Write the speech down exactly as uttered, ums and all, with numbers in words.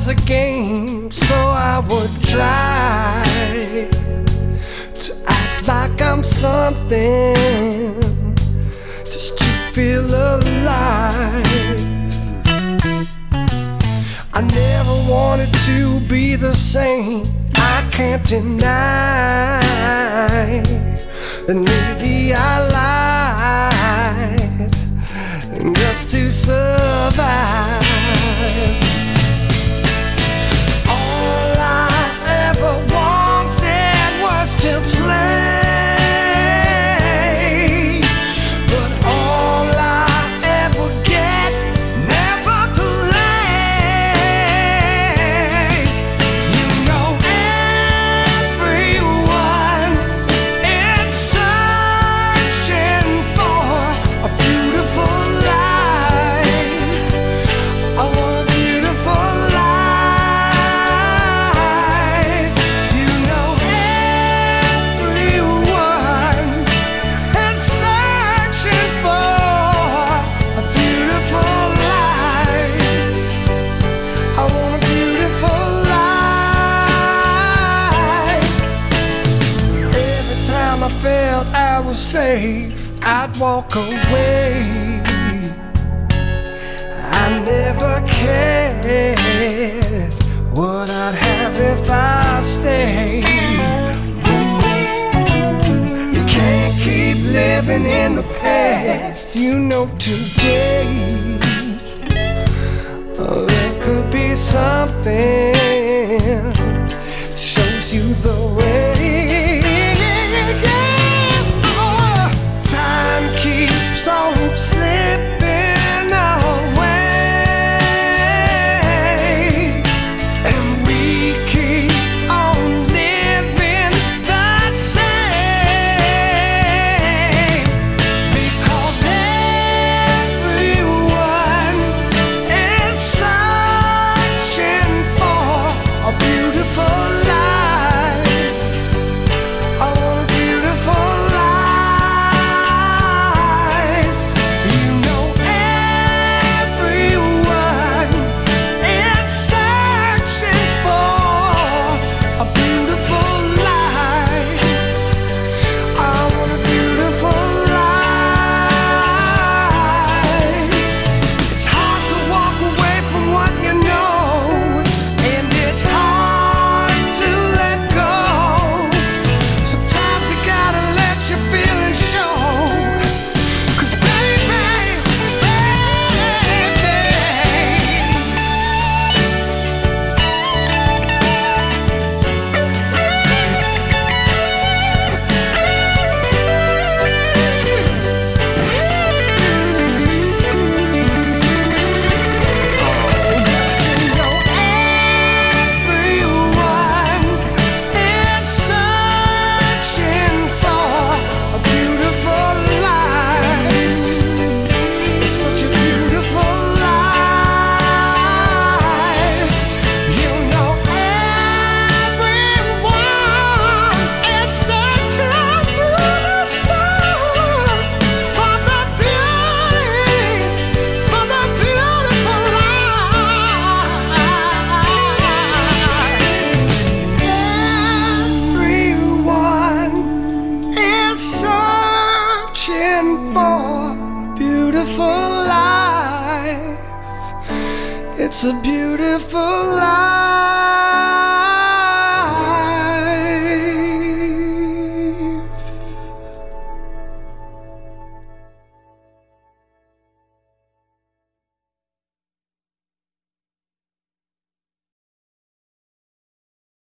a game, so I would try to act like I'm something, just to feel alive. I never wanted to be the same. I can't deny that maybe I lied just to survive. All I ever wanted was to play, but all I ever get never plays. You know everyone is searching for a beautiful life. I want a beautiful life. You know everyone is searching for a beautiful life. I want a beautiful life. Every time I felt I was safe, I'd walk away. I never cared what I'd have if I stayed. You can't keep living in the past. You know today, oh, there could be something that shows you the way. Oh, time keeps on slipping away, and we keep on living the same, because everyone is searching for a beautiful life. I want a beautiful life. You know everyone is searching for a beautiful life. I want a beautiful life. It's hard to walk away from what you know, and it's hard to let go. Sometimes you gotta let your feelings show. 'Cause baby, you know everyone is searching for a beautiful life. It's such a beautiful life. You know everyone is searching through the stars for the beauty, for the beautiful life. Everyone is searching for a beautiful life. It's a beautiful life.